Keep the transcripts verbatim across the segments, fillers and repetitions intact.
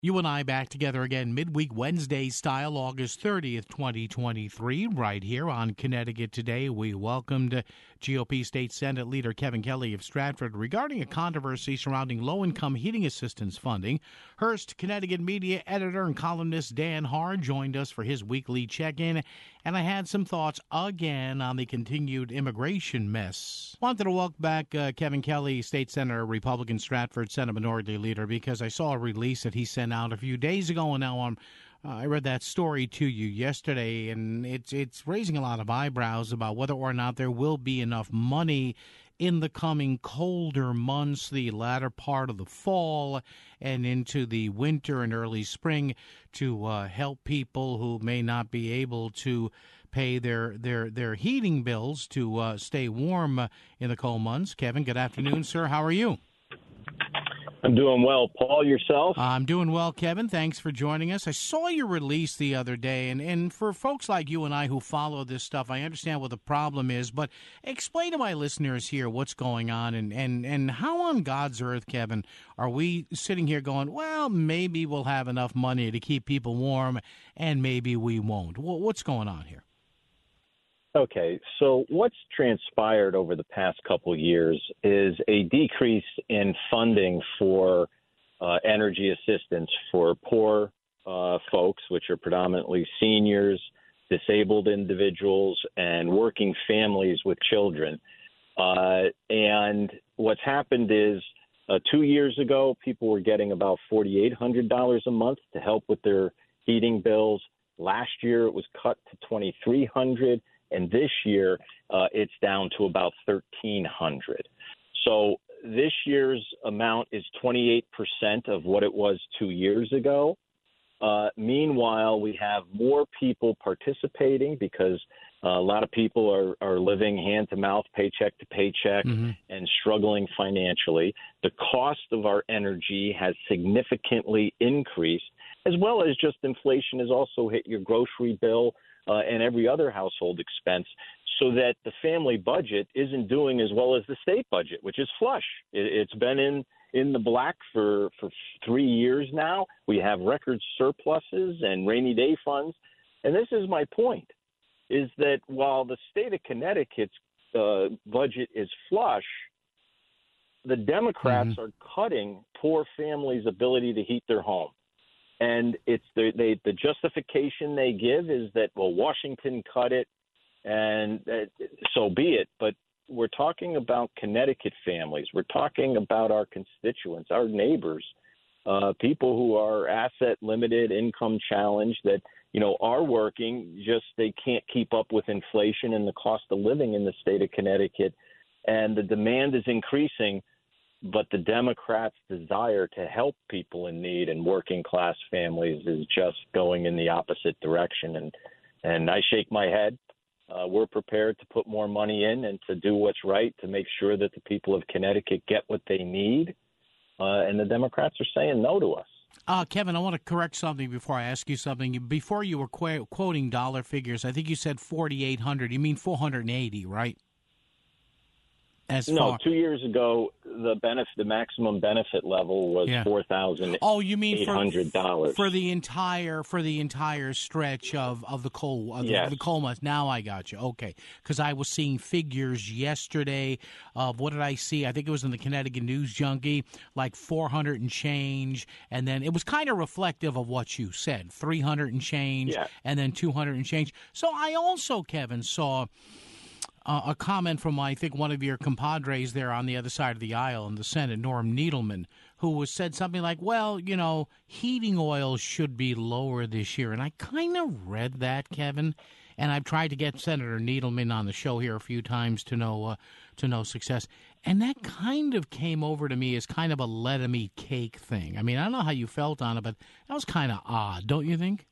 You and I back together again midweek Wednesday style, August thirtieth, twenty twenty-three, right here on Connecticut Today. We welcomed G O P State Senate Leader Kevin Kelly of Stratford regarding a controversy surrounding low-income heating assistance funding. Hearst Connecticut media editor and columnist Dan Haar joined us for his weekly check-in, and I had some thoughts again on the continued immigration mess. Wanted to welcome back uh, Kevin Kelly, State Senator, Republican Stratford Senate Minority Leader, because I saw a release that he sent out a few days ago, and now I'm, uh, I read that story to you yesterday, and it's it's raising a lot of eyebrows about whether or not there will be enough money in the coming colder months, the latter part of the fall and into the winter and early spring, to uh, help people who may not be able to pay their their, their heating bills to uh, stay warm uh, in the cold months. Kevin, good afternoon, sir. How are you? I'm doing well. Paul, yourself? I'm doing well, Kevin. Thanks for joining us. I saw your release the other day, and, and for folks like you and I who follow this stuff, I understand what the problem is, but explain to my listeners here what's going on, and, and, and how on God's earth, Kevin, are we sitting here going, well, maybe we'll have enough money to keep people warm, and maybe we won't. What's going on here? Okay, so what's transpired over the past couple years is a decrease in funding for uh, energy assistance for poor uh, folks, which are predominantly seniors, disabled individuals, and working families with children. Uh, and what's happened is uh, two years ago, people were getting about four thousand eight hundred dollars a month to help with their heating bills. Last year, it was cut to two thousand three hundred dollars. And this year, uh, it's down to about thirteen hundred dollars. So this year's amount is twenty-eight percent of what it was two years ago. Uh, meanwhile, we have more people participating because uh, a lot of people are, are living hand to mouth, paycheck to paycheck, mm-hmm. and struggling financially. The cost of our energy has significantly increased, as well as just inflation has also hit your grocery bill Uh, and every other household expense, so that the family budget isn't doing as well as the state budget, which is flush. It, it's been in, in the black for, for three years now. We have record surpluses and rainy day funds. And this is my point, is that while the state of Connecticut's uh, budget is flush, the Democrats mm-hmm. are cutting poor families' ability to heat their home. And it's the, they, the justification they give is that, well, Washington cut it, and uh, so be it. But we're talking about Connecticut families. We're talking about our constituents, our neighbors, uh, people who are asset limited, income challenged, that, you know, are working, just they can't keep up with inflation and the cost of living in the state of Connecticut. And the demand is increasing. But the Democrats' desire to help people in need and working class families is just going in the opposite direction. And and I shake my head. Uh, we're prepared to put more money in and to do what's right to make sure that the people of Connecticut get what they need. Uh, and the Democrats are saying no to us. Uh, Kevin, I want to correct something before I ask you something. Before you were qu- quoting dollar figures, I think you said four thousand eight hundred dollars. You mean four hundred eighty dollars, right? As no, far... two years ago, the benefit, the maximum benefit level was yeah. four thousand. Oh, you mean eight hundred dollars for the entire for the entire stretch of of the coal of the, yes. the coal months? Now I got you. Okay, because I was seeing figures yesterday of what did I see? I think it was in the Connecticut News Junkie, like four hundred and change, and then it was kind of reflective of what you said, three hundred and change, yeah. and then two hundred and change. So I also, Kevin, saw. Uh, a comment from, I think, one of your compadres there on the other side of the aisle in the Senate, Norm Needleman, who was said something like, well, you know, heating oil should be lower this year. And I kind of read that, Kevin, and I've tried to get Senator Needleman on the show here a few times to no, uh, to no success. And that kind of came over to me as kind of a let 'em eat cake thing. I mean, I don't know how you felt on it, but that was kind of odd, don't you think?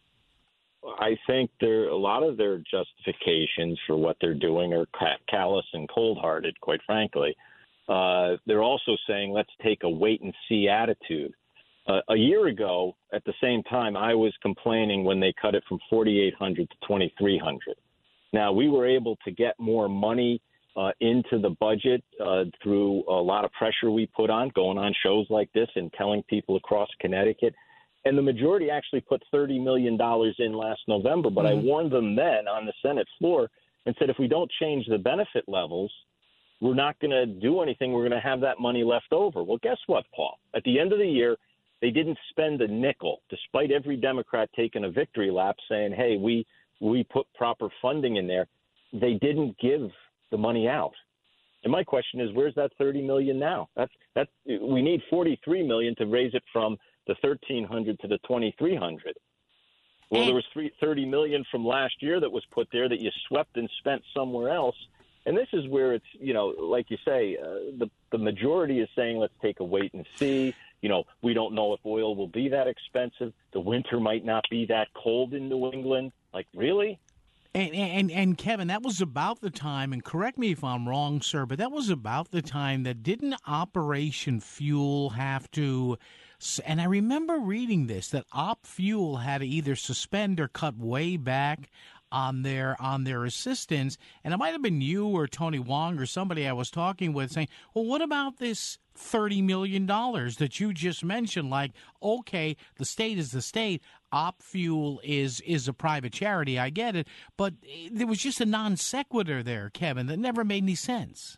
I think there a lot of their justifications for what they're doing are callous and cold-hearted, quite frankly. Uh, they're also saying, let's take a wait-and-see attitude. Uh, a year ago, at the same time, I was complaining when they cut it from four thousand eight hundred dollars to two thousand three hundred dollars. Now, we were able to get more money uh, into the budget uh, through a lot of pressure we put on, going on shows like this and telling people across Connecticut, And the majority actually put thirty million dollars in last November. But mm-hmm. I warned them then on the Senate floor and said, if we don't change the benefit levels, we're not going to do anything. We're going to have that money left over. Well, guess what, Paul? At the end of the year, they didn't spend a nickel, despite every Democrat taking a victory lap saying, hey, we we put proper funding in there. They didn't give the money out. And my question is, where's that thirty million dollars now? That's that's we need forty-three million dollars to raise it from the thirteen hundred to the twenty-three hundred. Well, there was thirty million dollars from last year that was put there that you swept and spent somewhere else. And this is where it's, you know, like you say, uh, the, the majority is saying, let's take a wait and see. You know, we don't know if oil will be that expensive. The winter might not be that cold in New England. Like, really? And, and, and Kevin, that was about the time, and correct me if I'm wrong, sir, but that was about the time that didn't Operation Fuel have to, and I remember reading this, that Op Fuel had to either suspend or cut way back on their on their assistance, and it might have been you or Tony Wong or somebody I was talking with saying, well, what about this thirty million dollars that you just mentioned? Like, okay, the state is the state, Op Fuel is is a private charity, I get it, but there was just a non sequitur there, Kevin, that never made any sense.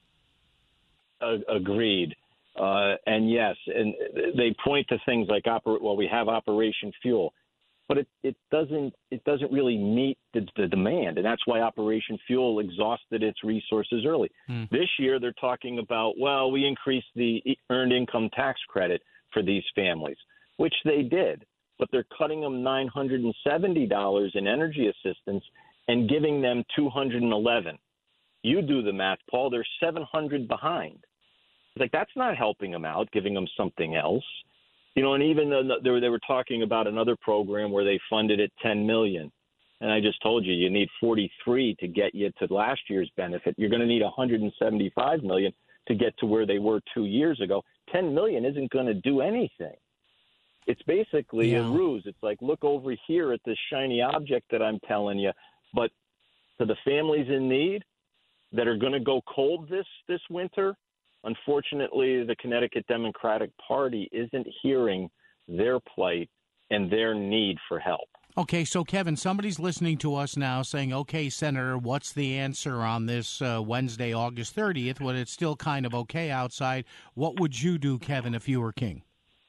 Uh, agreed. Uh, and yes, and they point to things like, oper- well, we have Operation Fuel. But it, it doesn't it doesn't really meet the, the demand, and that's why Operation Fuel exhausted its resources early. Mm. This year, they're talking about, well, we increased the earned income tax credit for these families, which they did, but they're cutting them nine hundred seventy dollars in energy assistance and giving them two hundred eleven dollars. You do the math, Paul. They're seven hundred dollars behind. It's like, that's not helping them out, giving them something else. You know, and even though they were, they were talking about another program where they funded it ten million dollars. And I just told you, you need forty-three to get you to last year's benefit. You're going to need one hundred seventy-five million dollars to get to where they were two years ago. ten million dollars isn't going to do anything. It's basically yeah. a ruse. It's like, look over here at this shiny object that I'm telling you. But to the families in need that are going to go cold this, this winter, unfortunately, the Connecticut Democratic Party isn't hearing their plight and their need for help. Okay, so, Kevin, somebody's listening to us now saying, okay, Senator, what's the answer on this uh, Wednesday, August thirtieth, when it's still kind of okay outside? What would you do, Kevin, if you were king?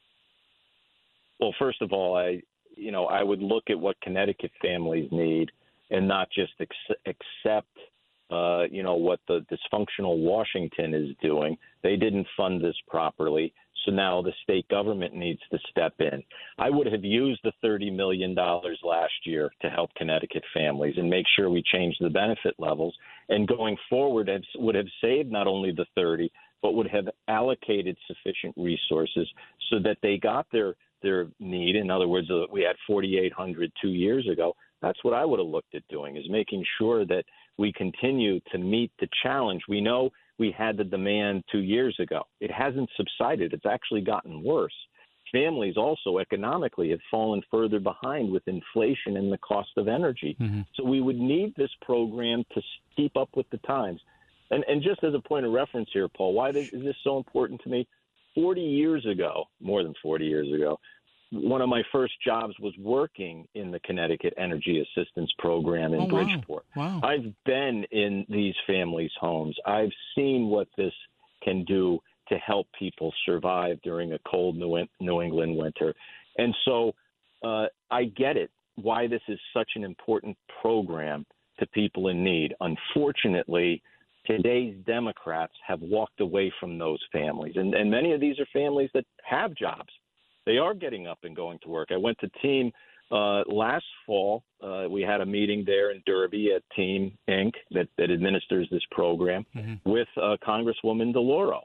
Well, first of all, I, you know, I would look at what Connecticut families need and not just ex- accept Uh, you know, what the dysfunctional Washington is doing. They didn't fund this properly, so now the state government needs to step in. I would have used the thirty million dollars last year to help Connecticut families and make sure we change the benefit levels. And going forward, I would have saved not only the thirty, but would have allocated sufficient resources so that they got their, their need. In other words, uh, we had forty-eight hundred two years ago. That's what I would have looked at doing, is making sure that we continue to meet the challenge. We know we had the demand two years ago. It hasn't subsided. It's actually gotten worse. Families also economically have fallen further behind with inflation and the cost of energy. Mm-hmm. So we would need this program to keep up with the times. And, and just as a point of reference here, Paul, why is this so important to me? forty years ago, more than forty years ago, one of my first jobs was working in the Connecticut Energy Assistance Program in oh, Bridgeport. Wow. Wow. I've been in these families' homes. I've seen what this can do to help people survive during a cold New England winter. And so uh, I get it, why this is such an important program to people in need. Unfortunately, today's Democrats have walked away from those families. And, and many of these are families that have jobs. They are getting up and going to work. I went to Team uh, last fall. Uh, we had a meeting there in Derby at Team Incorporated that, that administers this program mm-hmm. with uh, Congresswoman DeLauro.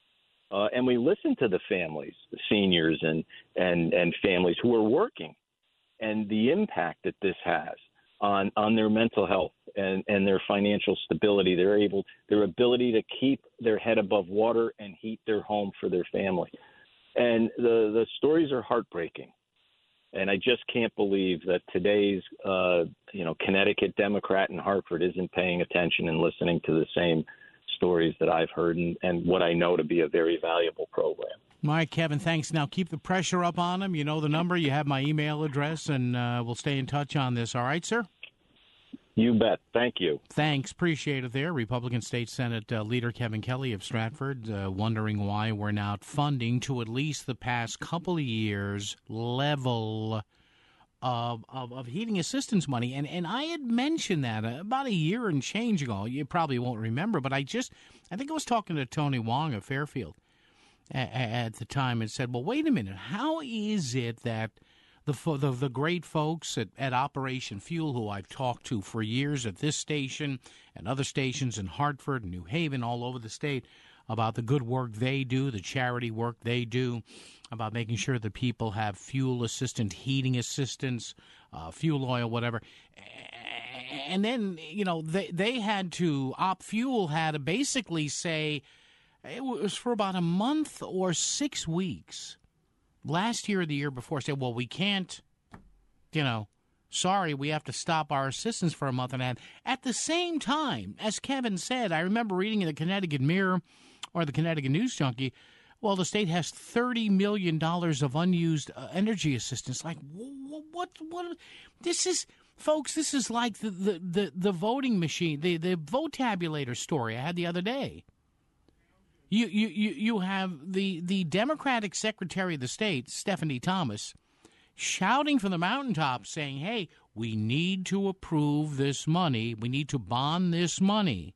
Uh, and we listened to the families, the seniors and, and, and families who are working, and the impact that this has on, on their mental health and, and their financial stability. They're able, their ability to keep their head above water and heat their home for their family. And the, the stories are heartbreaking. And I just can't believe that today's, uh, you know, Connecticut Democrat in Hartford isn't paying attention and listening to the same stories that I've heard and, and what I know to be a very valuable program. All right, Kevin, thanks. Now keep the pressure up on him. You know the number. You have my email address, and uh, we'll stay in touch on this. All right, sir? You bet. Thank you. Thanks. Appreciate it there. Republican State Senate uh, Leader Kevin Kelly of Stratford uh, wondering why we're not funding to at least the past couple of years level of, of, of heating assistance money. And, and I had mentioned that about a year and change ago. You probably won't remember, but I just, I think I was talking to Tony Wong of Fairfield at, at the time and said, well, wait a minute. How is it that The, the the great folks at, at Operation Fuel, who I've talked to for years at this station and other stations in Hartford and New Haven, all over the state, about the good work they do, the charity work they do, about making sure that people have fuel assistance, heating assistance, uh, fuel oil, whatever. And then, you know, they, they had to, Op Fuel had to basically say, it was for about a month or six weeks. Last year or the year before, said, well, we can't, you know, sorry, we have to stop our assistance for a month and a half. At the same time, as Kevin said, I remember reading in the Connecticut Mirror or the Connecticut News Junkie, well, the state has thirty million dollars of unused uh, energy assistance. Like, what, what, what? This is, folks, this is like the, the, the, the voting machine, the, the vote tabulator story I had the other day. You you you you have the, the Democratic Secretary of the State, Stephanie Thomas, shouting from the mountaintops saying, hey, we need to approve this money. We need to bond this money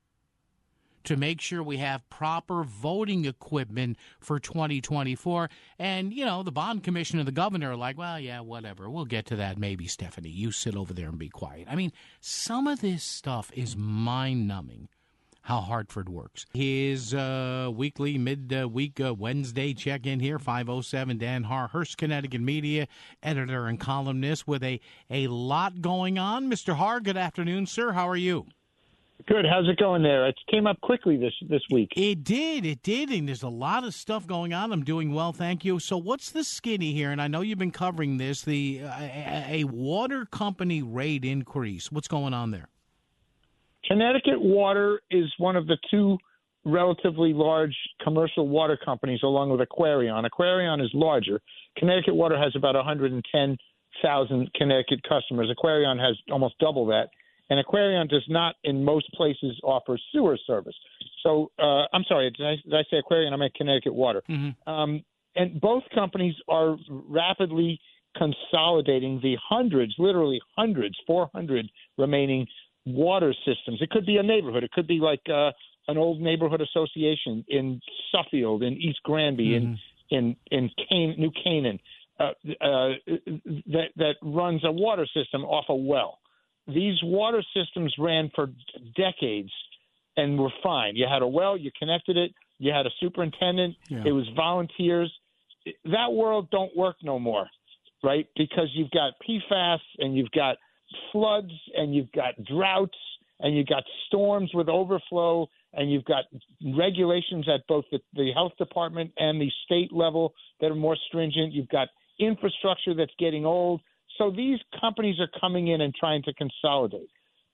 to make sure we have proper voting equipment for twenty twenty-four. And, you know, the bond commission and the governor are like, well, yeah, whatever. We'll get to that maybe, Stephanie. You sit over there and be quiet. I mean, some of this stuff is mind-numbing. How Hartford works. His uh, weekly mid-week uh, Wednesday check-in here, five oh seven Dan Har, Hearst, Connecticut Media, editor and columnist with a, a lot going on. Mister Har, good afternoon, sir. How are you? Good. How's it going there? It came up quickly this this week. It did. It did, and there's a lot of stuff going on. I'm doing well, thank you. So what's the skinny here? And I know you've been covering this, the uh, a, a water company rate increase. What's going on there? Connecticut Water is one of the two relatively large commercial water companies, along with Aquarion. Aquarion is larger. Connecticut Water has about one hundred ten thousand Connecticut customers. Aquarion has almost double that. And Aquarion does not, in most places, offer sewer service. So, uh, I'm sorry, did I, did I say Aquarion? I meant Connecticut Water. Mm-hmm. Um, and both companies are rapidly consolidating the hundreds, literally hundreds, four hundred remaining water systems. It could be a neighborhood. It could be like uh, an old neighborhood association in Suffield, in East Granby, mm-hmm. in in in Can- New Canaan, uh, uh, that that runs a water system off a well. These water systems ran for decades and were fine. You had a well, you connected it, you had a superintendent, yeah. It was volunteers. That world don't work no more, right? Because you've got P FAS and you've got floods and you've got droughts and you've got storms with overflow and you've got regulations at both the, the health department and the state level that are more stringent. You've got infrastructure that's getting old. So these companies are coming in and trying to consolidate.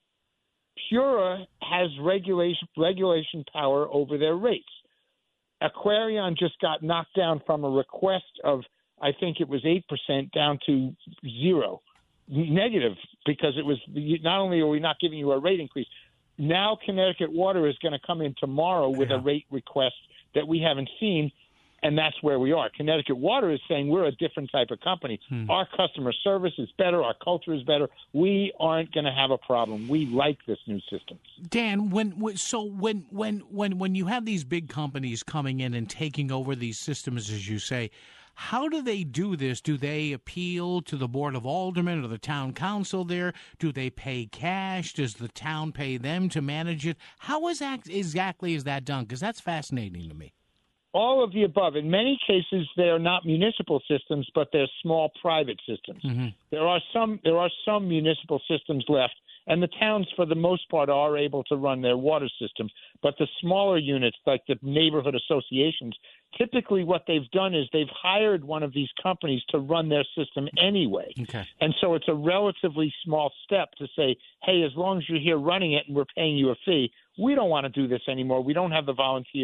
Pura has regulation regulation power over their rates. Aquarion just got knocked down from a request of, I think it was eight percent down to zero. Negative, because it was not only are we not giving you a rate increase, now Connecticut Water is going to come in tomorrow with yeah. a rate request that we haven't seen, and that's where we are. Connecticut Water is saying we're a different type of company. Hmm. Our customer service is better. Our culture is better. We aren't going to have a problem. We like this new system. Dan, when so when when when when you have these big companies coming in and taking over these systems, as you say, how do they do this? Do they appeal to the Board of Aldermen or the town council there? Do they pay cash? Does the town pay them to manage it? How is that, exactly is that done? Because that's fascinating to me. All of the above. In many cases, they are not municipal systems, but they're small private systems. Mm-hmm. There are some there are some municipal systems left, and the towns, for the most part, are able to run their water systems. But the smaller units, like the neighborhood associations, typically what they've done is they've hired one of these companies to run their system anyway. Okay. And so it's a relatively small step to say, hey, as long as you're here running it and we're paying you a fee, we don't want to do this anymore. We don't have the volunteers.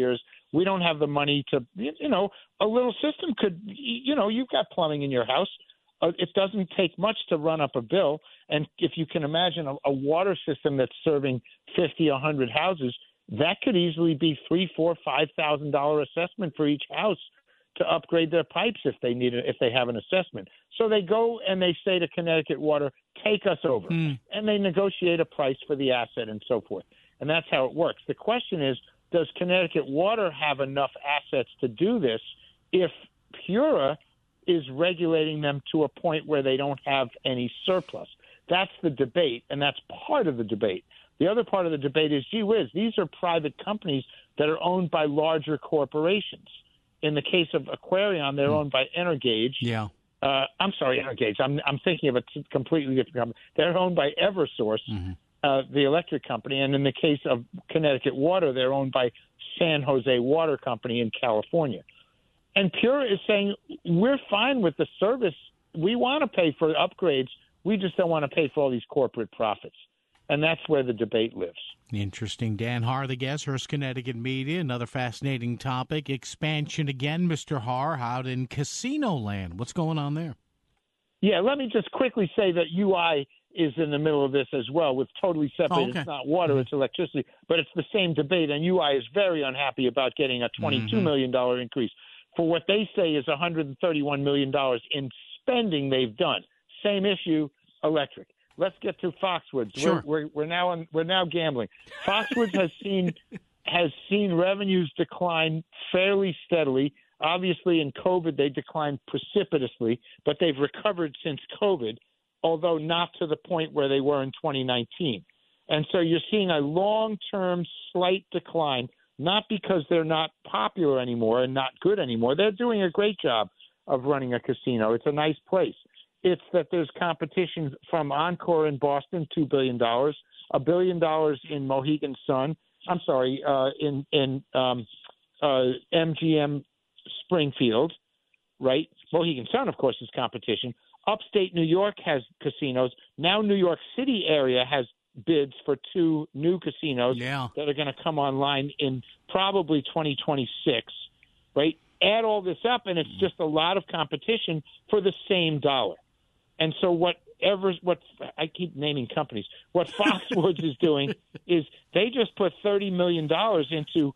We don't have the money to, you know, a little system could, you know, you've got plumbing in your house. Uh, it doesn't take much to run up a bill. And if you can imagine a, a water system that's serving fifty, a hundred houses, that could easily be three, four, five thousand dollar assessment for each house to upgrade their pipes if they need it, if they have an assessment. So they go and they say to Connecticut Water, take us over, mm. and they negotiate a price for the asset and so forth. And that's how it works. The question is, does Connecticut Water have enough assets to do this if PURA is regulating them to a point where they don't have any surplus? That's the debate, and that's part of the debate. The other part of the debate is, gee whiz, these are private companies that are owned by larger corporations. In the case of Aquarion, they're mm. owned by Energage. Yeah. Uh, I'm sorry, Energage. I'm, I'm thinking of a completely different company. They're owned by Eversource, mm-hmm. uh, the electric company. And in the case of Connecticut Water, they're owned by San Jose Water Company in California. And PURA is saying, we're fine with the service. We want to pay for upgrades. We just don't want to pay for all these corporate profits. And that's where the debate lives. Interesting. Dan Haar, the guest, Hearst Connecticut Media. Another fascinating topic. Expansion again, Mister Haar, out in Casino Land. What's going on there? Yeah, let me just quickly say that U I is in the middle of this as well, with totally separate. Oh, okay. It's not water, mm-hmm. it's electricity, but it's the same debate. And U I is very unhappy about getting a twenty-two mm-hmm. million dollars increase for what they say is one hundred thirty-one million dollars in spending they've done. Same issue, electric. Let's get to Foxwoods. Sure. We're, we're, we're now on, we're now gambling. Foxwoods has seen has seen revenues decline fairly steadily. Obviously, in COVID, they declined precipitously, but they've recovered since COVID, although not to the point where they were in twenty nineteen. And so you're seeing a long-term slight decline, not because they're not popular anymore and not good anymore. They're doing a great job of running a casino. It's a nice place. It's that there's competition from Encore in Boston, two billion dollars, a billion dollars in Mohegan Sun. I'm sorry, uh, in in um, uh, M G M Springfield, right? Mohegan Sun, of course, is competition. Upstate New York has casinos. Now New York City area has bids for two new casinos yeah. that are going to come online in probably twenty twenty-six, right? Add all this up, and it's just a lot of competition for the same dollar. And so whatever, what I keep naming companies, what Foxwoods is doing is they just put thirty million dollars into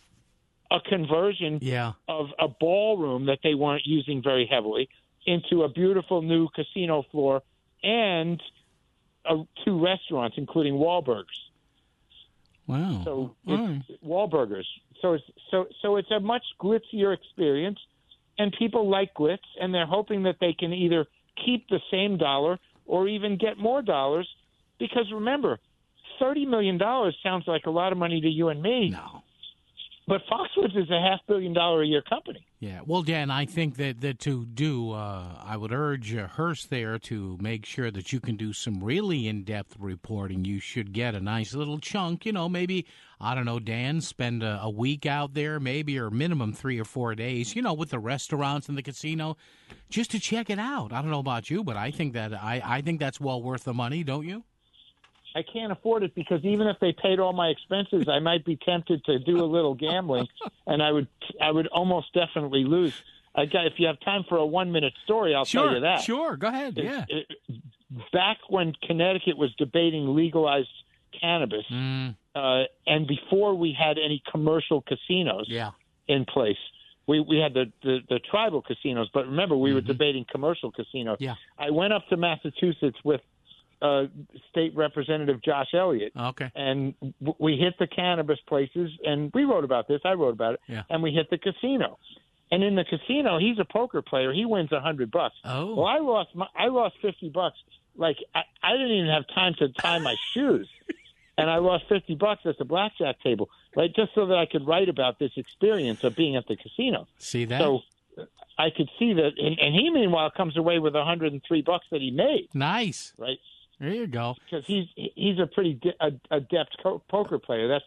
a conversion yeah. of a ballroom that they weren't using very heavily into a beautiful new casino floor and uh, two restaurants, including Wahlburgers. Wow. So it's right. Wahlburgers. So it's so so it's a much glitzier experience, and people like glitz, and they're hoping that they can either keep the same dollar or even get more dollars, because remember, thirty million dollars sounds like a lot of money to you and me. No. But Foxwoods is a half billion dollar a year company. Yeah. Well, Dan, I think that, that to do, uh, I would urge uh, Hearst there to make sure that you can do some really in-depth reporting. You should get a nice little chunk, you know, maybe, I don't know, Dan, spend a, a week out there, maybe, or minimum three or four days, you know, with the restaurants and the casino, just to check it out. I don't know about you, but I think that I, I think that's well worth the money, don't you? I can't afford it, because even if they paid all my expenses, I might be tempted to do a little gambling, and I would I would almost definitely lose. I got, if you have time for a one-minute story, I'll sure, tell you that. Sure, go ahead, it, yeah. It, back when Connecticut was debating legalized cannabis, mm. uh, and before we had any commercial casinos yeah. in place, we, we had the, the, the tribal casinos, but remember, we mm-hmm. were debating commercial casinos. Yeah. I went up to Massachusetts with Uh, State Representative Josh Elliott. Okay. And w- we hit the cannabis places, and we wrote about this. I wrote about it. Yeah. And we hit the casino. And in the casino, he's a poker player. He wins a hundred bucks. Oh. Well, I lost my, I lost fifty bucks. Like I, I didn't even have time to tie my shoes, and I lost fifty bucks at the blackjack table, right? Just so that I could write about this experience of being at the casino. See that? So I could see that, and, and he meanwhile comes away with a hundred and three bucks that he made. Nice. Right. There you go. Because he's he's a pretty de- adept co- poker player. That's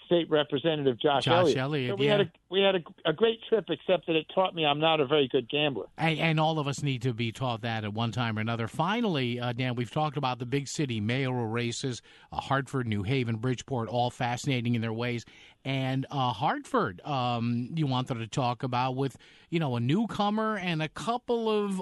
State Representative Josh, Josh Elliott. Elliott, so we yeah. had a we had a, a great trip, except that it taught me I'm not a very good gambler. And, and all of us need to be taught that at one time or another. Finally, uh, Dan, we've talked about the big city mayoral races, uh, Hartford, New Haven, Bridgeport, all fascinating in their ways. And uh, Hartford, um, you wanted to talk about with, you know, a newcomer and a couple of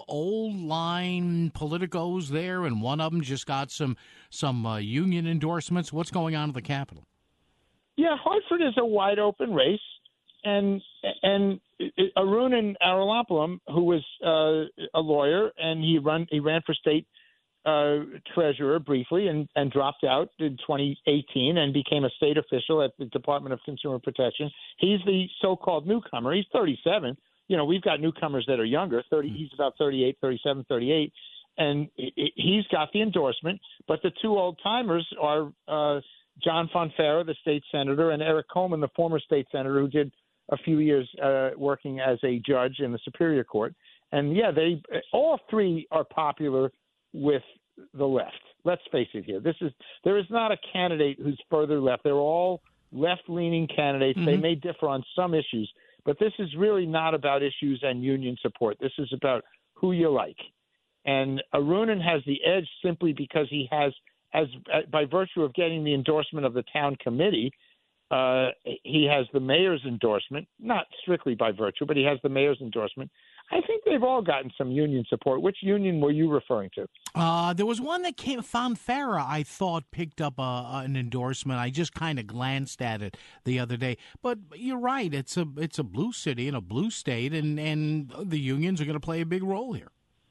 old-line politicos there, and one of them just got some some uh, union endorsements. What's going on at the Capitol? Yeah, Hartford is a wide-open race, and and Arun Arunapalam, who was uh, a lawyer, and he run he ran for state uh, treasurer briefly and, and dropped out in twenty eighteen and became a state official at the Department of Consumer Protection. He's the so-called newcomer. He's thirty-seven. You know, we've got newcomers that are younger. thirty. He's about thirty-eight, thirty-seven, thirty-eight, and he's got the endorsement. But the two old-timers are uh, John Fonfara, the state senator, and Eric Coleman, the former state senator who did a few years uh, working as a judge in the Superior Court. And, yeah, they all three are popular with the left. Let's face it here. This is there is not a candidate who's further left. They're all left-leaning candidates. Mm-hmm. They may differ on some issues, but this is really not about issues and union support. This is about who you like. And Arunan has the edge simply because he has, as by virtue of getting the endorsement of the town committee, uh, he has the mayor's endorsement, not strictly by virtue, but he has the mayor's endorsement. I think they've all gotten some union support. Which union were you referring to? Uh, there was one that came, Fonfara, I thought, picked up a, an endorsement. I just kind of glanced at it the other day. But you're right. It's a it's a blue city and a blue state, and, and the unions are going to play a big role here.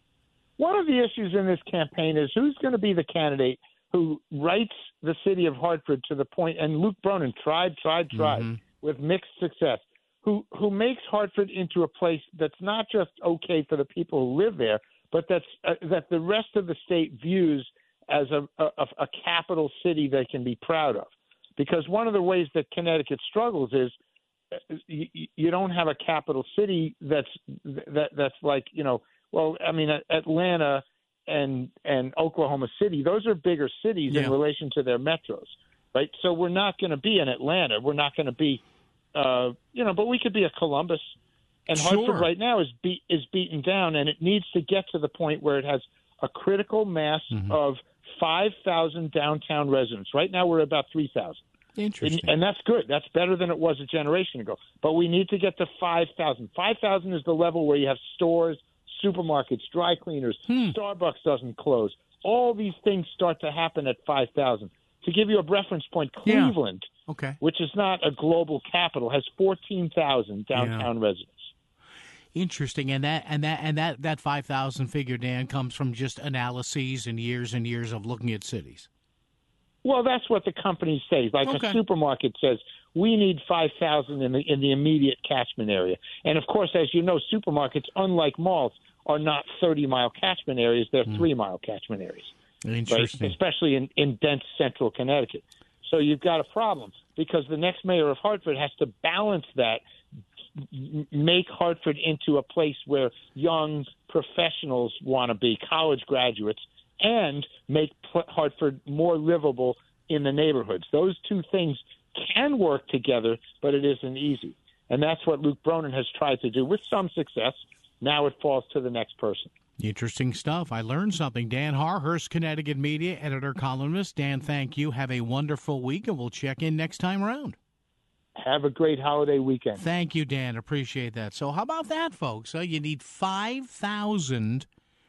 One of the issues in this campaign is who's going to be the candidate who writes the city of Hartford to the point, and Luke Bronin tried, tried, tried, mm-hmm. with mixed success, who who makes Hartford into a place that's not just okay for the people who live there, but that's uh, that the rest of the state views as a, a, a capital city they can be proud of. Because one of the ways that Connecticut struggles is you, you don't have a capital city that's that that's like, you know, well, I mean, Atlanta and and Oklahoma City, those are bigger cities yeah. in relation to their metros, right? So we're not going to be in Atlanta. We're not going to be, uh, you know, but we could be a Columbus. And sure. Hartford right now is be, is beaten down, and it needs to get to the point where it has a critical mass mm-hmm. of five thousand downtown residents. Right now we're about three thousand. Interesting. And, and that's good. That's better than it was a generation ago. But we need to get to five thousand. five thousand is the level where you have stores, supermarkets, dry cleaners, hmm. Starbucks doesn't close. All these things start to happen at five thousand. To give you a reference point, Cleveland, yeah. okay. which is not a global capital, has fourteen thousand downtown yeah. residents. Interesting, and that and that and that that five thousand figure, Dan, comes from just analyses and years and years of looking at cities. Well, that's what the companies say. Like okay. a supermarket says, we need five thousand in the in the immediate catchment area. And of course, as you know, supermarkets, unlike malls, are not thirty mile catchment areas; they're mm. three mile catchment areas. Interesting, right? Especially in, in dense central Connecticut. So you've got a problem because the next mayor of Hartford has to balance that, make Hartford into a place where young professionals want to be, college graduates, and make Hartford more livable in the neighborhoods. Those two things can work together, but it isn't easy. And that's what Luke Bronin has tried to do with some success. Now it falls to the next person. Interesting stuff. I learned something. Dan Haar, Hearst, Connecticut Media, editor, columnist. Dan, thank you. Have a wonderful week, and we'll check in next time around. Have a great holiday weekend. Thank you, Dan. Appreciate that. So how about that, folks? Uh, you need five thousand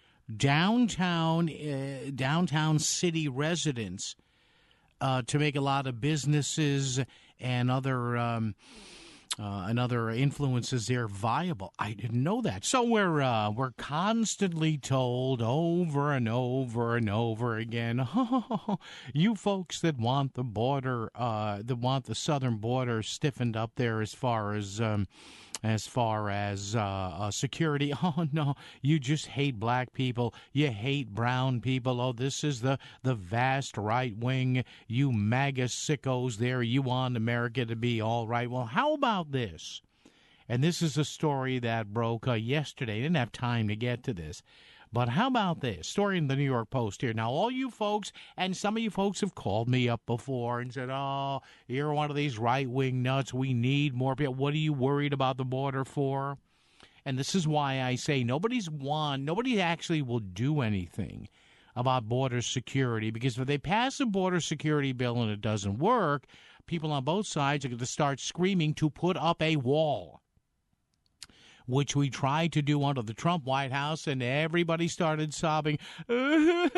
downtown uh, downtown city residents uh, to make a lot of businesses and other um, uh, and other influences there viable. I didn't know that. So we're uh, we're constantly told over and over and over again, oh, you folks that want the border, uh, that want the southern border stiffened up there as far as. Um, As far as uh, uh, security, oh, no, you just hate black people. You hate brown people. Oh, this is the, the vast right wing. You MAGA sickos there. You want America to be all right. Well, how about this? And this is a story that broke uh, yesterday. I didn't have time to get to this. But how about this? Story in the New York Post here. Now, all you folks, and some of you folks have called me up before and said, oh, you're one of these right-wing nuts. We need more people. What are you worried about the border for? And this is why I say nobody's won. Nobody actually will do anything about border security, because if they pass a border security bill and it doesn't work, people on both sides are going to start screaming to put up a wall, which we tried to do under the Trump White House, and everybody started sobbing, you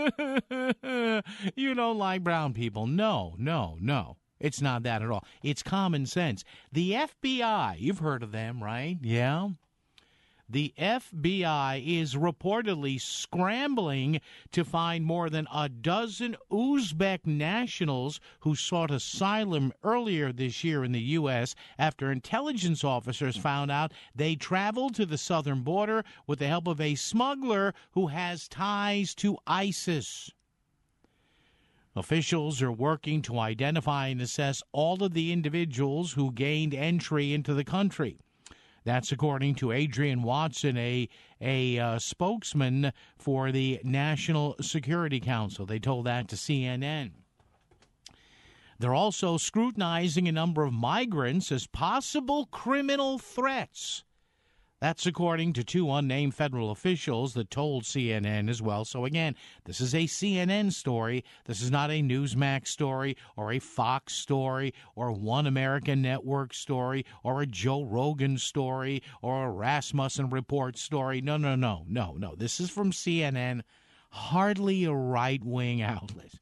don't like brown people. No, no, no. It's not that at all. It's common sense. The F B I, you've heard of them, right? Yeah. The F B I is reportedly scrambling to find more than a dozen Uzbek nationals who sought asylum earlier this year in the U S after intelligence officers found out they traveled to the southern border with the help of a smuggler who has ties to ISIS. Officials are working to identify and assess all of the individuals who gained entry into the country. That's according to Adrian Watson, a a uh, spokesman for the National Security Council. They told that to C N N. They're also scrutinizing a number of migrants as possible criminal threats. That's according to two unnamed federal officials that told C N N as well. So, again, this is a C N N story. This is not a Newsmax story or a Fox story or One American Network story or a Joe Rogan story or a Rasmussen Report story. No, no, no, no, no. This is from C N N, hardly a right-wing outlet.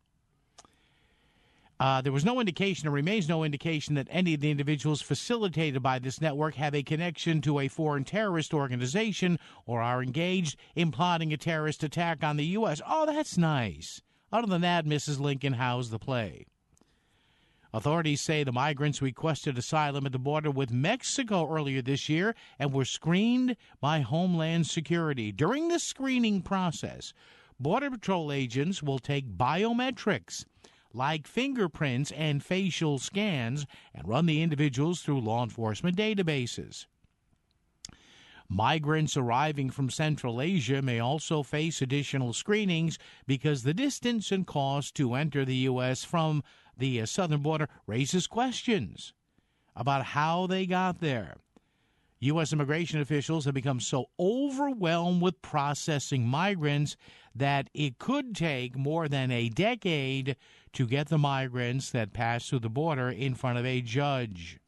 Uh, there was no indication, or remains no indication, that any of the individuals facilitated by this network have a connection to a foreign terrorist organization or are engaged in plotting a terrorist attack on the U S. Oh, that's nice. Other than that, Missus Lincoln, how's the play? Authorities say the migrants requested asylum at the border with Mexico earlier this year and were screened by Homeland Security. During the screening process, Border Patrol agents will take biometrics, like fingerprints and facial scans, and run the individuals through law enforcement databases. Migrants arriving from Central Asia may also face additional screenings because the distance and cost to enter the U S from the southern border raises questions about how they got there. U S immigration officials have become so overwhelmed with processing migrants that it could take more than a decade to get the migrants that pass through the border in front of a judge.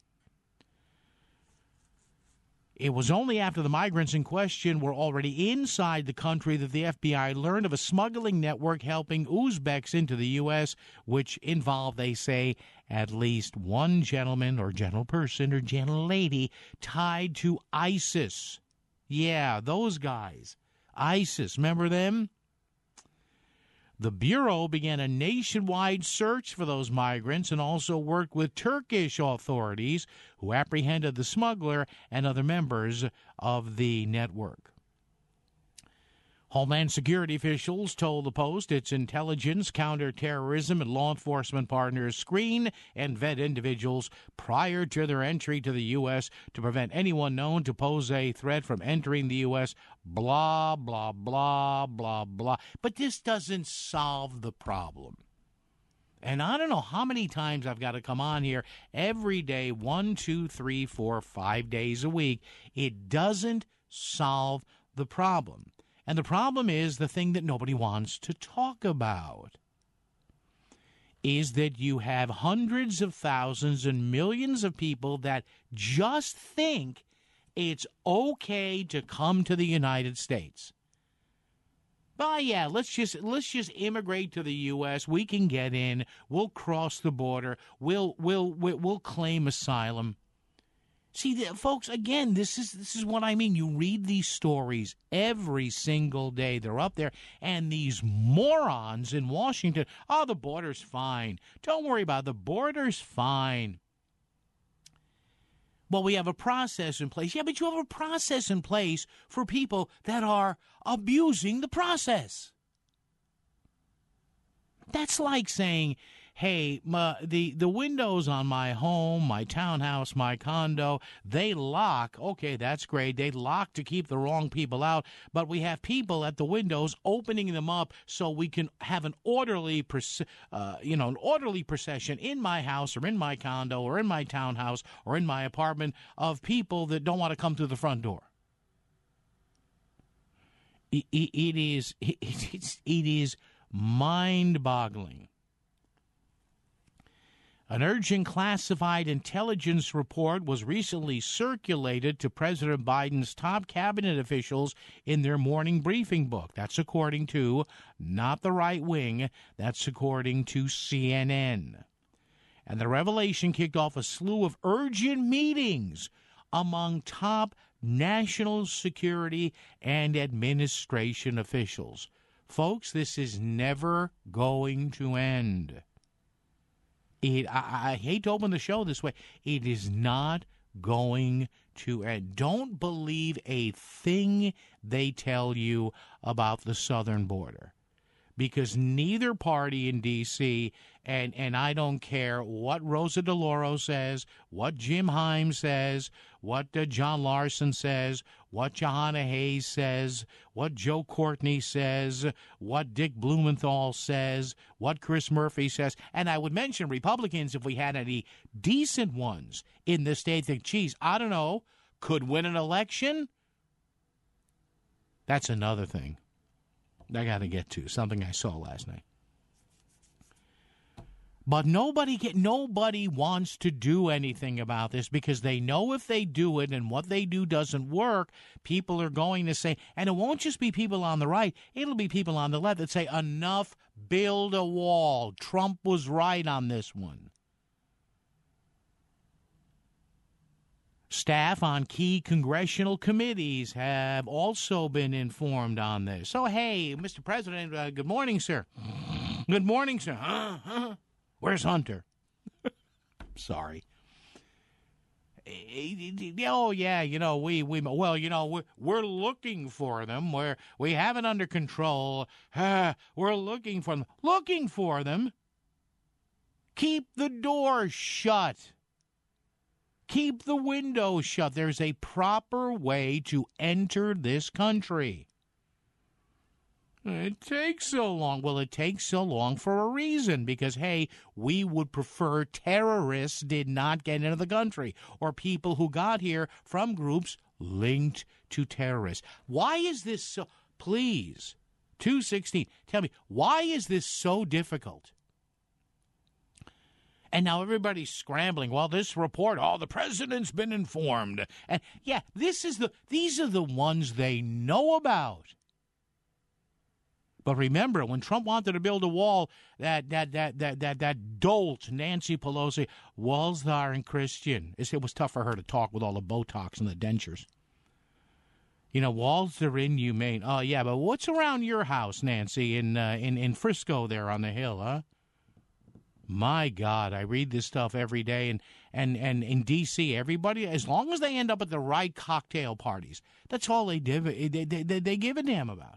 It was only after the migrants in question were already inside the country that the F B I learned of a smuggling network helping Uzbeks into the U S, which involved, they say, at least one gentleman or gentle person or gentle lady tied to ISIS. Yeah, those guys. ISIS, remember them? The Bureau began a nationwide search for those migrants and also worked with Turkish authorities who apprehended the smuggler and other members of the network. Homeland Security officials told the Post its intelligence, counterterrorism, and law enforcement partners screen and vet individuals prior to their entry to the U S to prevent anyone known to pose a threat from entering the U S, blah, blah, blah, blah, blah. But this doesn't solve the problem. And I don't know how many times I've got to come on here every day, one, two, three, four, five days a week. It doesn't solve the problem. And the problem is the thing that nobody wants to talk about is that you have hundreds of thousands and millions of people that just think it's okay to come to the United States. Oh, yeah, let's just let's just immigrate to the U S. We can get in. We'll cross the border. We'll we'll we'll, we'll claim asylum. See, folks, again, this is this is what I mean. You read these stories every single day. They're up there. And these morons in Washington, oh, the border's fine. Don't worry about it. The border's fine. Well, we have a process in place. Yeah, but you have a process in place for people that are abusing the process. That's like saying, hey, my, the, the windows on my home, my townhouse, my condo, they lock. Okay, that's great. They lock to keep the wrong people out, but we have people at the windows opening them up so we can have an orderly, uh, you know, an orderly procession in my house or in my condo or in my townhouse or in my apartment of people that don't want to come through the front door. It, it, it is it, it's, it is mind-boggling. An urgent classified intelligence report was recently circulated to President Biden's top cabinet officials in their morning briefing book. That's according to not the right wing. That's according to C N N. And the revelation kicked off a slew of urgent meetings among top national security and administration officials. Folks, this is never going to end. It, I, I hate to open the show this way. It is not going to end. Don't believe a thing they tell you about the southern border, because neither party in D C, and, and I don't care what Rosa DeLauro says, what Jim Himes says, what uh, John Larson says, what Johanna Hayes says, what Joe Courtney says, what Dick Blumenthal says, what Chris Murphy says. And I would mention Republicans, if we had any decent ones in the state, think, geez, I don't know, could win an election. That's another thing I got to get to, something I saw last night. But nobody get, nobody wants to do anything about this because they know if they do it and what they do doesn't work, people are going to say, and it won't just be people on the right, it'll be people on the left that say, enough, build a wall. Trump was right on this one. Staff on key congressional committees have also been informed on this. So, hey, Mister President, uh, good morning, sir. Good morning, sir. Huh? Huh? Where's Hunter? Sorry. Oh, yeah, you know, we, we well, you know, we're, we're looking for them. We're, we have it under control. Uh, we're looking for them. Looking for them? Keep the door shut. Keep the windows shut. There's a proper way to enter this country. It takes so long. Well, it takes so long for a reason, because, hey, we would prefer terrorists did not get into the country, or people who got here from groups linked to terrorists. Why is this so? Please, two sixteen, tell me, why is this so difficult? And now everybody's scrambling. Well, this report, oh, the president's been informed. And, yeah, this is the these are the ones they know about. But remember, when Trump wanted to build a wall, that that that that that, that dolt, Nancy Pelosi, walls aren't Christian. It was tough for her to talk with all the Botox and the dentures. You know, walls are inhumane. Oh, yeah, but what's around your house, Nancy, in uh, in, in Frisco there on the hill, huh? My God, I read this stuff every day, and, and, and in D C, everybody, as long as they end up at the right cocktail parties, that's all they, div- they, they, they, they give a damn about.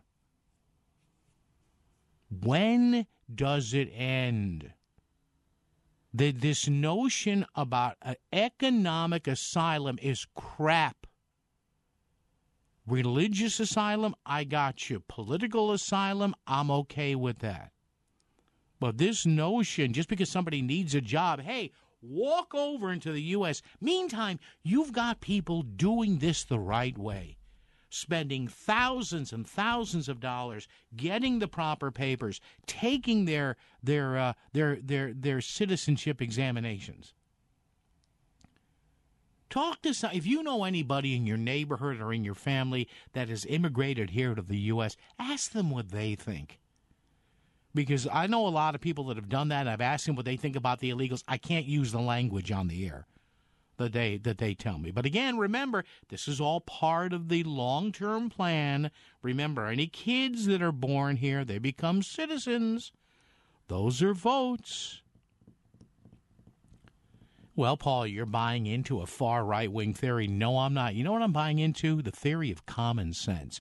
When does it end? The, this notion about an economic asylum is crap. Religious asylum, I got you. Political asylum, I'm okay with that. But this notion, just because somebody needs a job, hey, walk over into the U S Meantime, you've got people doing this the right way, spending thousands and thousands of dollars, getting the proper papers, taking their their uh, their their their citizenship examinations. Talk to some, if you know anybody in your neighborhood or in your family that has immigrated here to the U S, ask them what they think. Because I know a lot of people that have done that. I've asked them what they think about the illegals. I can't use the language on the air that they that they tell me. But again, remember, this is all part of the long-term plan. Remember, any kids that are born here, they become citizens. Those are votes. Well, Paul, you're buying into a far right-wing theory. No, I'm not. You know what I'm buying into? The theory of common sense.